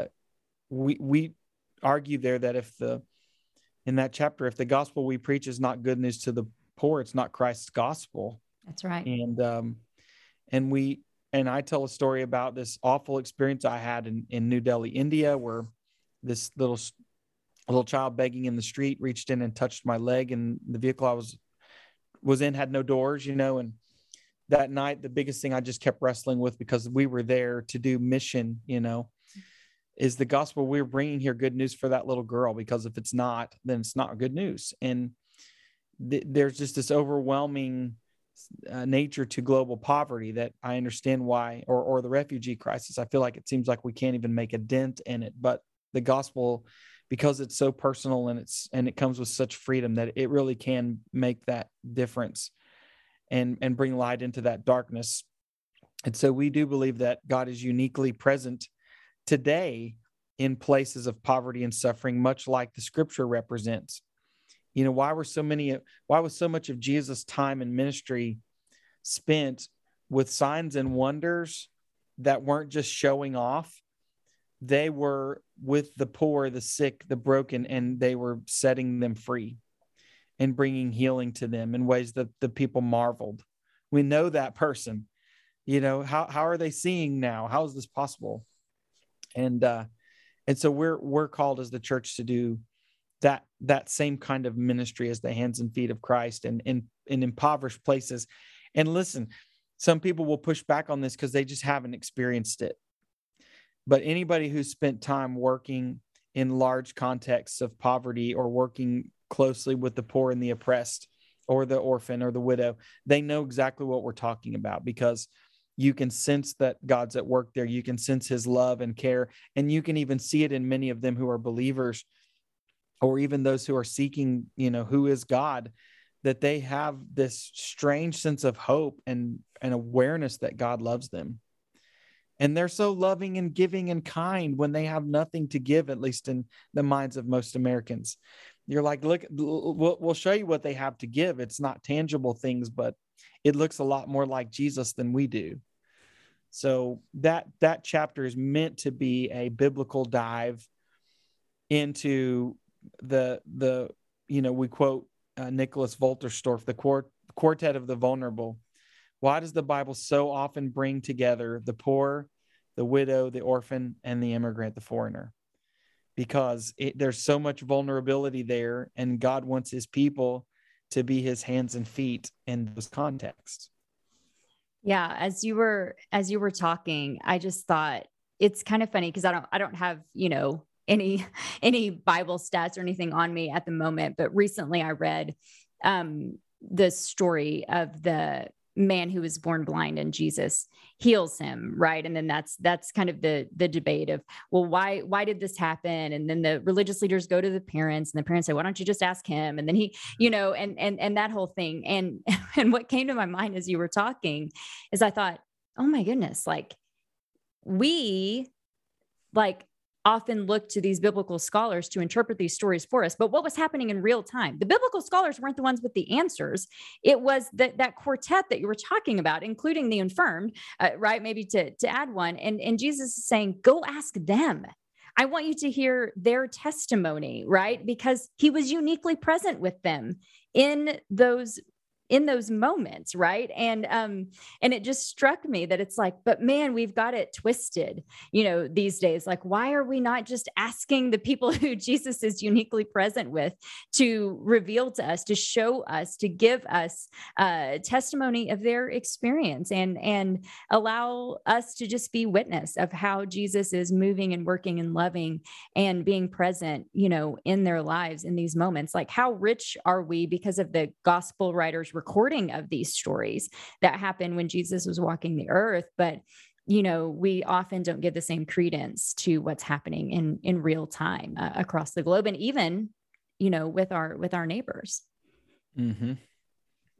we we argue there that if the in that chapter, if the gospel we preach is not good news to the poor, it's not Christ's gospel. That's right. And um, and we and I tell a story about this awful experience I had in, in New Delhi, India, where this little little child begging in the street reached in and touched my leg, and the vehicle I was was in had no doors, you know. And that night, the biggest thing I just kept wrestling with, because we were there to do mission, you know, is the gospel we're bringing here good news for that little girl? Because if it's not, then it's not good news. And th- there's just this overwhelming uh, nature to global poverty that I understand why, or or the refugee crisis. I feel like it seems like we can't even make a dent in it, but the gospel, because it's so personal and it's and it comes with such freedom, that it really can make that difference and and bring light into that darkness. And so we do believe that God is uniquely present today in places of poverty and suffering, much like the scripture represents. You know, why were so many, why was so much of Jesus' time and ministry spent with signs and wonders that weren't just showing off? They were with the poor, the sick, the broken, and they were setting them free and bringing healing to them in ways that the people marveled. We know that person. You know, how how are they seeing now? How is this possible? And uh, and so we're we're called as the church to do that that same kind of ministry as the hands and feet of Christ, and in in impoverished places. And listen, some people will push back on this because they just haven't experienced it. But anybody who's spent time working in large contexts of poverty, or working closely with the poor and the oppressed, or the orphan or the widow, they know exactly what we're talking about, because you can sense that God's at work there. You can sense his love and care, and you can even see it in many of them who are believers, or even those who are seeking, you know, who is God, that they have this strange sense of hope and, and awareness that God loves them. And they're so loving and giving and kind when they have nothing to give, at least in the minds of most Americans. You're like, look, we'll, we'll show you what they have to give. It's not tangible things, but it looks a lot more like Jesus than we do. So that that chapter is meant to be a biblical dive into the, the you know, we quote uh, Nicholas Wolterstorff, the quart- quartet of the vulnerable. Why does the Bible so often bring together the poor, the widow, the orphan, and the immigrant, the foreigner? Because it, there's so much vulnerability there, and God wants his people to be his hands and feet in those contexts. Yeah, as you were as you were talking, I just thought it's kind of funny because I don't I don't have, you know, any any Bible stats or anything on me at the moment, but recently I read um the story of the man who was born blind, and Jesus heals him, right? And then that's that's kind of the the debate of, well, why why did this happen? And then the religious leaders go to the parents, and the parents say, why don't you just ask him? And then he, you know, and and and that whole thing. And and what came to my mind as you were talking is I thought, oh my goodness, like we like often look to these biblical scholars to interpret these stories for us. But what was happening in real time? The biblical scholars weren't the ones with the answers. It was that that quartet that you were talking about, including the infirmed, uh, right? Maybe to, to add one. And, and Jesus is saying, go ask them. I want you to hear their testimony, right? Because he was uniquely present with them in those in those moments. Right. And, um, and it just struck me that it's like, but man, we've got it twisted, you know, these days. Like, why are we not just asking the people who Jesus is uniquely present with to reveal to us, to show us, to give us uh testimony of their experience, and, and allow us to just be witness of how Jesus is moving and working and loving and being present, you know, in their lives in these moments? Like, how rich are we because of the gospel writers' recording of these stories that happened when Jesus was walking the earth. But, you know, we often don't give the same credence to what's happening in, in real time uh, across the globe, and even, you know, with our, with our neighbors. Mm-hmm.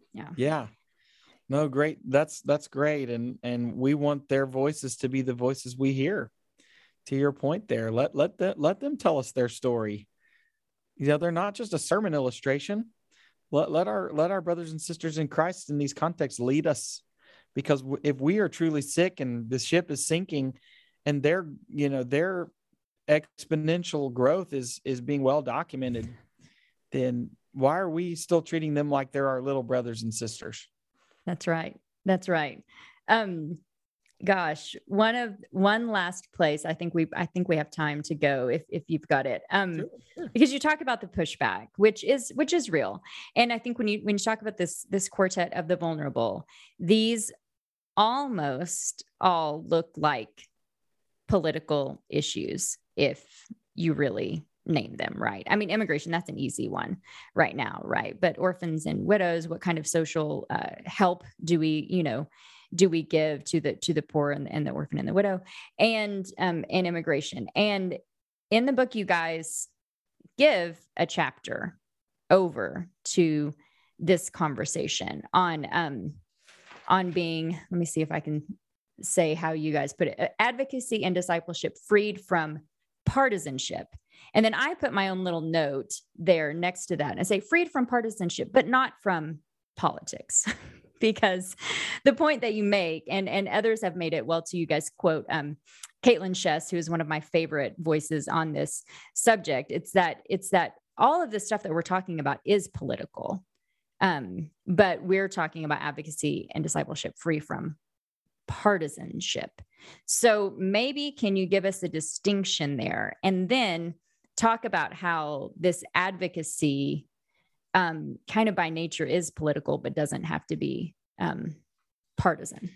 Yeah. Yeah. No, great. That's, that's great. And, and we want their voices to be the voices we hear. To your point there, let, let them, let them tell us their story. You know, they're not just a sermon illustration. Let, let our, let our brothers and sisters in Christ in these contexts lead us, because if we are truly sick and the ship is sinking and their, you know, their exponential growth is, is being well documented, then why are we still treating them like they're our little brothers and sisters? That's right. That's right. Um, gosh, one of one last place. I think we, I think we have time to go if if you've got it. Um, Sure, sure. because you talk about the pushback, which is which is real, and I think when you when you talk about this this quartet of the vulnerable, these almost all look like political issues if you really name them right. I mean, immigration, that's an easy one right now, right? But orphans and widows, what kind of social uh, help do we, you know, do we give to the to the poor and, and the orphan and the widow, and um, and immigration? And in the book, you guys give a chapter over to this conversation on um, on being. Let me see if I can say how you guys put it: advocacy and discipleship freed from partisanship. And then I put my own little note there next to that and I say freed from partisanship, but not from politics. Because the point that you make, and, and others have made it well too, you guys quote um, Caitlin Chess, who is one of my favorite voices on this subject. It's that it's that all of this stuff that we're talking about is political, um, but we're talking about advocacy and discipleship free from partisanship. So maybe can you give us a distinction there, and then talk about how this advocacy um, kind of by nature is political, but doesn't have to be um, partisan.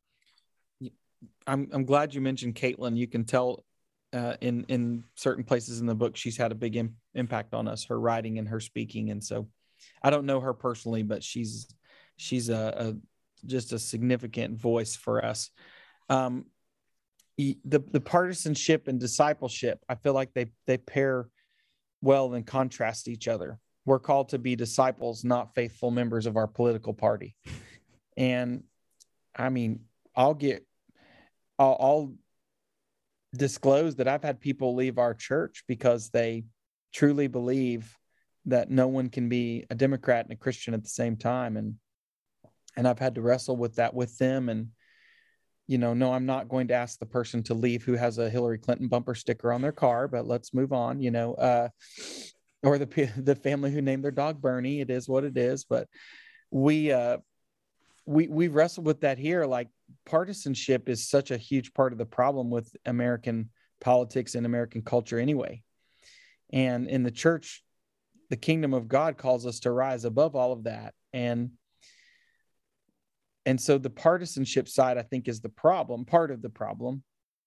I'm I'm glad you mentioned Caitlin. You can tell uh, in in certain places in the book she's had a big im- impact on us, her writing and her speaking. And so, I don't know her personally, but she's she's a, a just a significant voice for us. Um, the the partisanship and discipleship, I feel like they they pair well and contrast each other. We're called to be disciples, not faithful members of our political party. And I mean, I'll get, I'll, I'll disclose that I've had people leave our church because they truly believe that no one can be a Democrat and a Christian at the same time. And, and I've had to wrestle with that with them. And, you know, no, I'm not going to ask the person to leave who has a Hillary Clinton bumper sticker on their car, but let's move on, you know, uh, or the, the family who named their dog Bernie. It is what it is. But we, uh, we, we wrestled with that here. Like, partisanship is such a huge part of the problem with American politics and American culture anyway. And in the church, the kingdom of God calls us to rise above all of that. And, and so the partisanship side, I think, is the problem, part of the problem.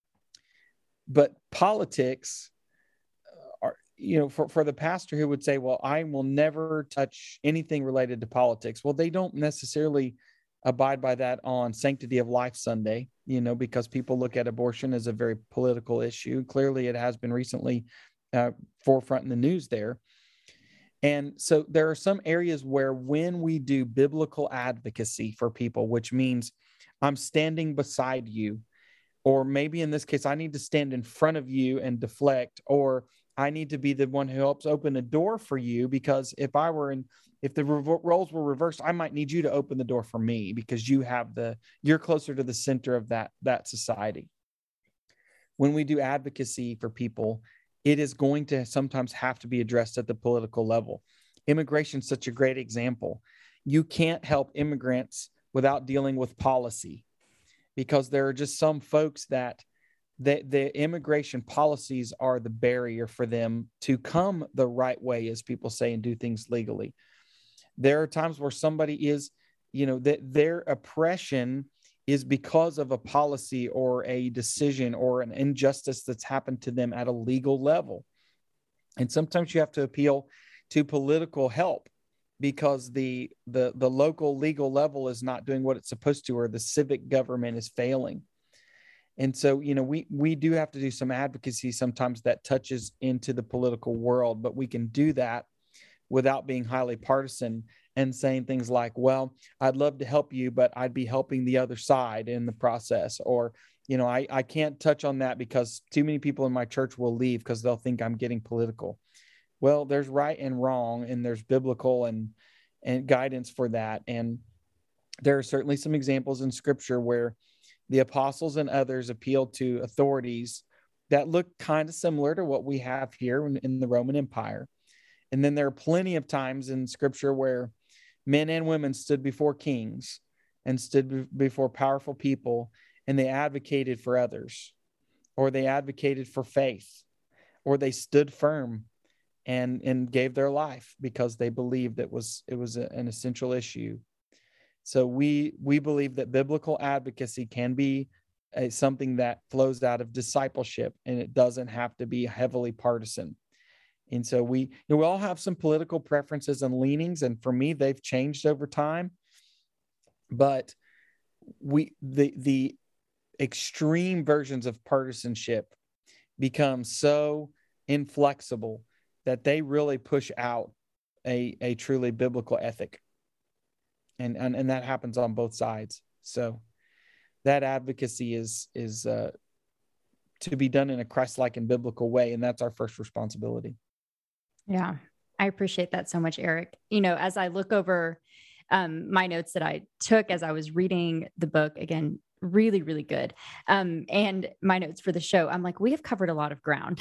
But politics are, you know, for, for the pastor who would say, well, I will never touch anything related to politics. Well, they don't necessarily abide by that on Sanctity of Life Sunday, you know, because people look at abortion as a very political issue. Clearly, it has been recently uh, forefront in the news there. And so there are some areas where when we do biblical advocacy for people, which means I'm standing beside you, or maybe in this case, I need to stand in front of you and deflect, or I need to be the one who helps open a door for you, because if I were in, if the re- roles were reversed, I might need you to open the door for me because you have the, you're closer to the center of that, that society. When we do advocacy for people, it is going to sometimes have to be addressed at the political level. Immigration is such a great example. You can't help immigrants without dealing with policy, because there are just some folks that the, the immigration policies are the barrier for them to come the right way, as people say, and do things legally. There are times where somebody is, you know, that their oppression is because of a policy or a decision or an injustice that's happened to them at a legal level. And sometimes you have to appeal to political help because the, the, the local legal level is not doing what it's supposed to, or the civic government is failing. And so, you know, we, we do have to do some advocacy sometimes that touches into the political world, but we can do that without being highly partisan. and saying things like, well, I'd love to help you, but I'd be helping the other side in the process. Or, you know, I, I can't touch on that because too many people in my church will leave because they'll think I'm getting political. Well, there's right and wrong, and there's biblical and, and guidance for that. And there are certainly some examples in scripture where the apostles and others appealed to authorities that look kind of similar to what we have here in, in the Roman Empire. And then there are plenty of times in scripture where men and women stood before kings and stood be- before powerful people, and they advocated for others, or they advocated for faith, or they stood firm and, and gave their life because they believed it was, it was a, an essential issue. So we, we believe that biblical advocacy can be a, something that flows out of discipleship, and it doesn't have to be heavily partisan. And so we, you know, we all have some political preferences and leanings, and for me, they've changed over time. But we, the the extreme versions of partisanship become so inflexible that they really push out a a truly biblical ethic, and and and that happens on both sides. So that advocacy is is uh, to be done in a Christ-like and biblical way, and that's our first responsibility. Yeah, I appreciate that so much, Eric. You know, as I look over um, my notes that I took as I was reading the book, again, really, really good. Um, and my notes for the show, I'm like, we have covered a lot of ground.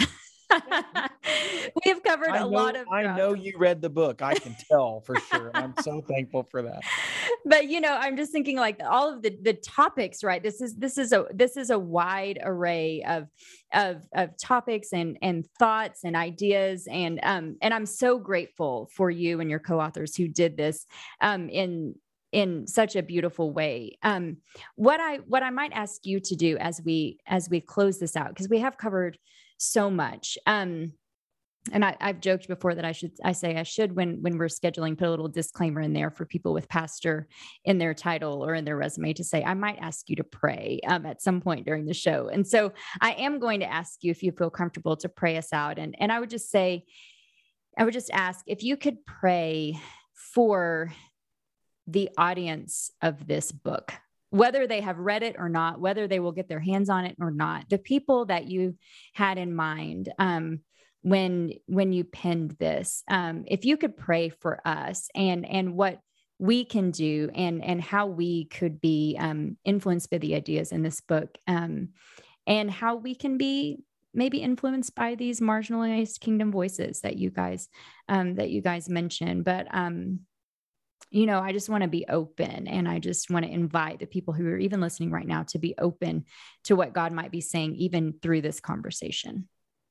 We have covered I a know, lot of ground. I know you read the book. I can tell for sure. I'm so thankful for that. But, you know, I'm just thinking like all of the, the topics, right? This is, this is a, this is a wide array of, of, of topics and, and thoughts and ideas. And, um, and I'm so grateful for you and your co-authors who did this, um, in, in such a beautiful way. Um, what I, what I might ask you to do as we, as we close this out, because we have covered so much, um, and I, I've joked before that I should, I say I should, when, when we're scheduling, put a little disclaimer in there for people with pastor in their title or in their resume to say, I might ask you to pray um, at some point during the show. And so I am going to ask you if you feel comfortable to pray us out. And, and I would just say, I would just ask if you could pray for the audience of this book, whether they have read it or not, whether they will get their hands on it or not, the people that you had in mind, um, when, when you penned this, um, if you could pray for us and, and what we can do and, and how we could be, um, influenced by the ideas in this book, um, and how we can be maybe influenced by these marginalized kingdom voices that you guys, um, that you guys mentioned. But, um, you know, I just want to be open, and I just want to invite the people who are even listening right now to be open to what God might be saying, even through this conversation.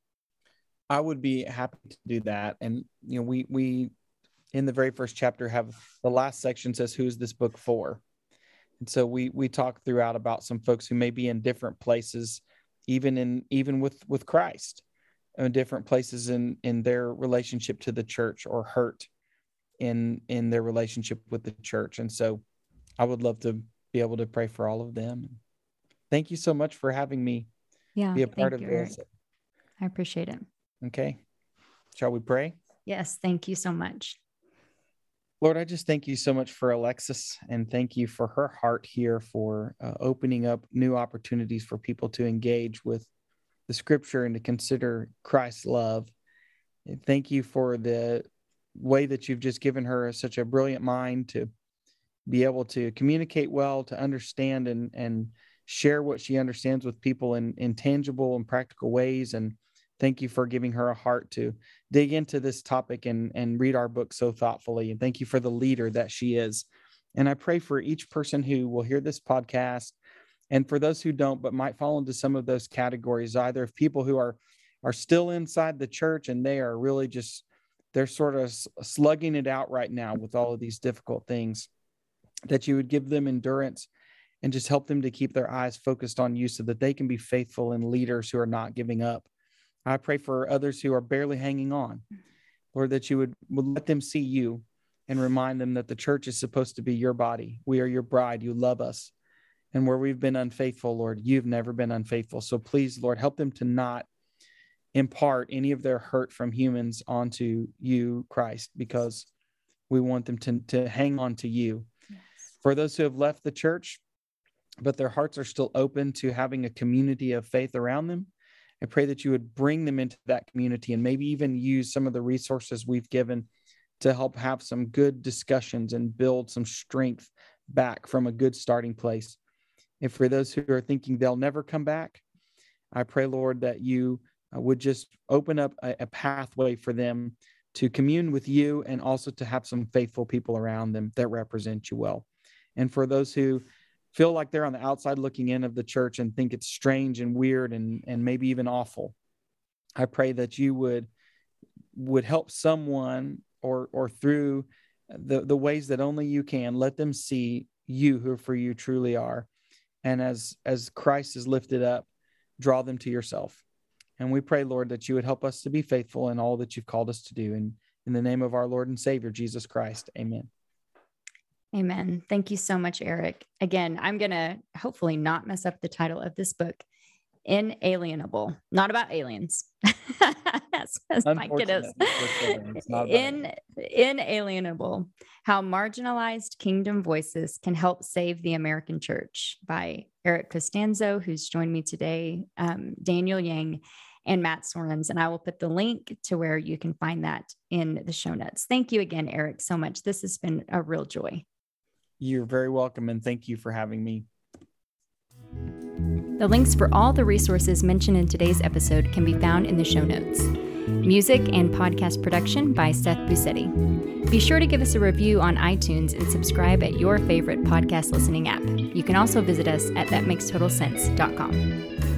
I would be happy to do that. And, you know, we, we, in the very first chapter have the last section says, who's this book for? And so we, we talk throughout about some folks who may be in different places, even in, even with, with Christ, in different places in, in their relationship to the church, or hurt in, in their relationship with the church. And so I would love to be able to pray for all of them. Thank you so much for having me Yeah, be a part of you, this. Eric. I appreciate it. Okay. Shall we pray? Yes. Thank you so much. Lord, I just thank you so much for Alexis, and thank you for her heart here for uh, opening up new opportunities for people to engage with the scripture and to consider Christ's love. And thank you for the way that you've just given her such a brilliant mind to be able to communicate well, to understand and, and share what she understands with people in, in tangible and practical ways. And thank you for giving her a heart to dig into this topic and, and read our book so thoughtfully. And thank you for the leader that she is. And I pray for each person who will hear this podcast, and for those who don't, but might fall into some of those categories, either of people who are, are still inside the church and they are really just, they're sort of slugging it out right now with all of these difficult things, that you would give them endurance and just help them to keep their eyes focused on you so that they can be faithful and leaders who are not giving up. I pray for others who are barely hanging on, Lord, that you would, would let them see you and remind them that the church is supposed to be your body. We are your bride. You love us. And where we've been unfaithful, Lord, you've never been unfaithful. So please, Lord, help them to not impart any of their hurt from humans onto you, Christ, because We want them to, to hang on to you. Yes. For those who have left the church, but their hearts are still open to having a community of faith around them, I pray that you would bring them into that community and maybe even use some of the resources we've given to help have some good discussions and build some strength back from a good starting place. And for those who are thinking they'll never come back, I pray, Lord, that you would just open up a, a pathway for them to commune with you and also to have some faithful people around them that represent you well. And for those who feel like they're on the outside looking in of the church and think it's strange and weird and, and maybe even awful, I pray that you would, would help someone or, or through the, the ways that only you can, let them see you who for you truly are. And as, as Christ is lifted up, draw them to yourself. And we pray, Lord, that you would help us to be faithful in all that you've called us to do. And in the name of our Lord and Savior, Jesus Christ, amen. Amen. Thank you so much, Eric. Again, I'm going to hopefully not mess up the title of this book, Inalienable, not about aliens. as, as Mike it is. In, Inalienable, How Marginalized Kingdom Voices Can Help Save the American Church by Eric Costanzo, who's joined me today, um, Daniel Yang, and Matt Sorens. And I will put the link to where you can find that in the show notes. Thank you again, Eric, so much. This has been a real joy. You're very welcome, and thank you for having me. The links for all the resources mentioned in today's episode can be found in the show notes. Music and podcast production by Seth Busetti. Be sure to give us a review on iTunes and subscribe at your favorite podcast listening app. You can also visit us at that makes total sense dot com.